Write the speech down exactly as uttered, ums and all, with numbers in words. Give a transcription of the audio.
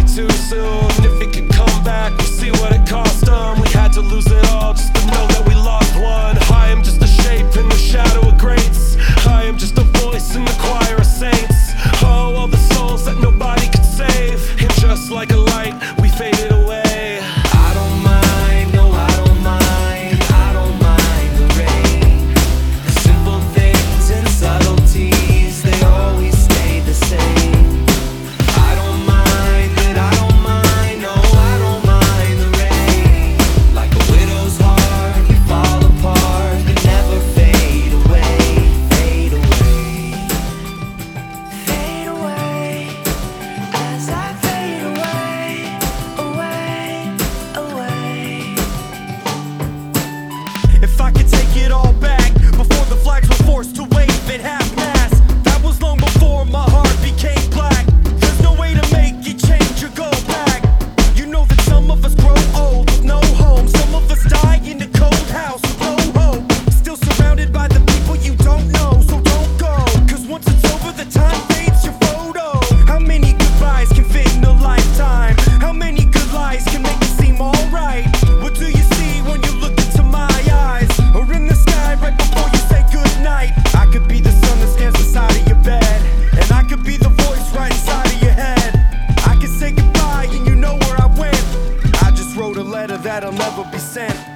way too soon. If it could come back, we'll see what it cost them. We had to lose it all just to know that we lost one. I am just a shape in the shadow of greats. I am just a voice in the choir of saints. Oh, all the souls that nobody could save. And just like a light, we faded away. I don't mind, no I don't mind. I don't mind the rain. The simple things and subtleties, they always stay the same. I don't mind it, I don't mind, no I don't mind the rain. Like a widow's heart, you fall apart, you never fade away, fade away. Fade away as I fade away, away, away. If I could take it all back, before the flags were forced to wave at half-mast, that was long before my heart became black. There's no way to make it change or go back. You know that some of us grow old with no home. Some of us die in a cold house with no hope. Still surrounded by the people you don't know, so don't go. Cause once it's over, the time fades your photo. How many goodbyes can fit in a lifetime? How many good lies can make it seem alright? What do you see when you look into my eyes? Or in the sky right before you say goodnight? I could be the sun that stands beside of your bed, and I could be the voice right inside of your head. I could say goodbye and you know where I went. I just wrote a letter that'll never be sent.